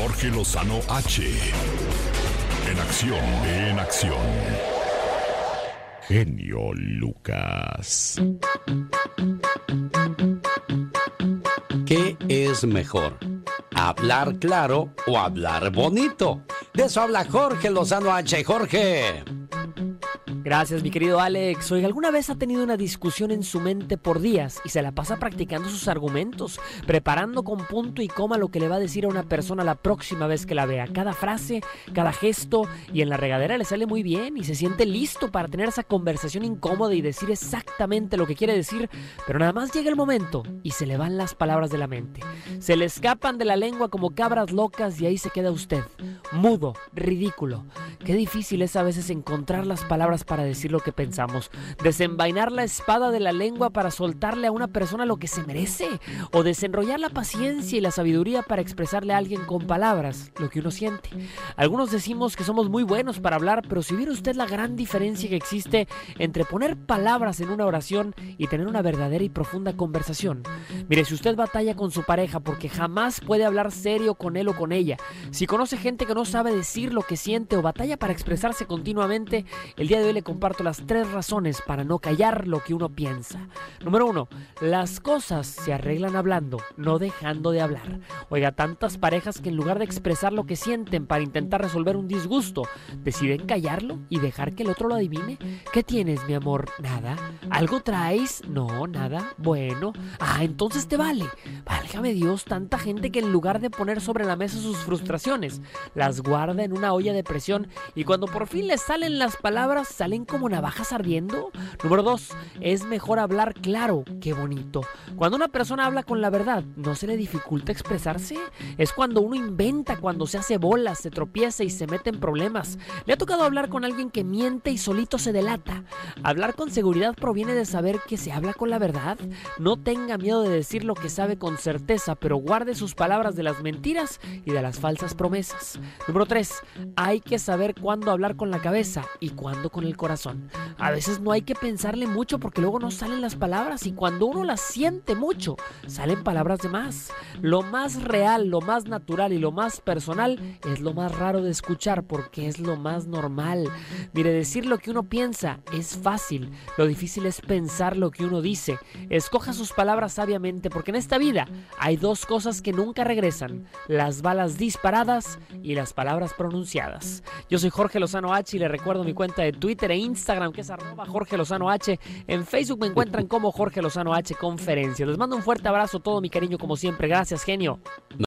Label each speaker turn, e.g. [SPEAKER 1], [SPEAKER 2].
[SPEAKER 1] Jorge Lozano H. En acción, en acción. Genio Lucas.
[SPEAKER 2] ¿Qué es mejor? ¿Hablar claro o hablar bonito? De eso habla Jorge Lozano H. Jorge.
[SPEAKER 3] Gracias, mi querido Alex. Oiga, ¿alguna vez ha tenido una discusión en su mente por días y se la pasa practicando sus argumentos, preparando con punto y coma lo que le va a decir a una persona la próxima vez que la vea? Cada frase, cada gesto, y en la regadera le sale muy bien y se siente listo para tener esa conversación incómoda y decir exactamente lo que quiere decir, pero nada más llega el momento y se le van las palabras de la mente. Se le escapan de la lengua como cabras locas y ahí se queda usted, mudo, ridículo. Qué difícil es a veces encontrar las palabras para decir lo que pensamos, desenvainar la espada de la lengua para soltarle a una persona lo que se merece, o desenrollar la paciencia y la sabiduría para expresarle a alguien con palabras lo que uno siente. Algunos decimos que somos muy buenos para hablar, pero si viera usted la gran diferencia que existe entre poner palabras en una oración y tener una verdadera y profunda conversación. Mire, si usted batalla con su pareja porque jamás puede hablar serio con él o con ella, si conoce gente que no sabe decir lo que siente o batalla para expresarse continuamente, el día de hoy le comparto las 3 razones para no callar lo que uno piensa. Número 1, las cosas se arreglan hablando, no dejando de hablar. Oiga, tantas parejas que en lugar de expresar lo que sienten para intentar resolver un disgusto, deciden callarlo y dejar que el otro lo adivine. ¿Qué tienes, mi amor? ¿Nada? ¿Algo traes? No, nada. Bueno. Entonces te vale. Válgame Dios, tanta gente que en lugar de poner sobre la mesa sus frustraciones, las guarda en una olla de presión y cuando por fin les salen las palabras, salen como navajas ardiendo. Número 2, es mejor hablar claro que bonito. Cuando una persona habla con la verdad, ¿no se le dificulta expresarse? Es cuando uno inventa, cuando se hace bolas, se tropieza y se mete en problemas. ¿Le ha tocado hablar con alguien que miente y solito se delata? Hablar con seguridad proviene de saber que se habla con la verdad. No tenga miedo de decir lo que sabe con certeza, pero guarde sus palabras de las mentiras y de las falsas promesas. Número 3, hay que saber cuándo hablar con la cabeza y cuándo con el corazón. A veces no hay que pensarle mucho porque luego no salen las palabras y cuando uno las siente mucho, salen palabras de más. Lo más real, lo más natural y lo más personal es lo más raro de escuchar porque es lo más normal. Mire, decir lo que uno piensa es fácil, lo difícil es pensar lo que uno dice. Escoja sus palabras sabiamente porque en esta vida hay 2 cosas que nunca regresan: las balas disparadas y las palabras pronunciadas. Yo soy Jorge Lozano H y le recuerdo mi cuenta de Twitter e Instagram que es @Jorge Lozano H. En Facebook me encuentran como Jorge Lozano H Conferencias. Les mando un fuerte abrazo, todo mi cariño como siempre. Gracias, genio.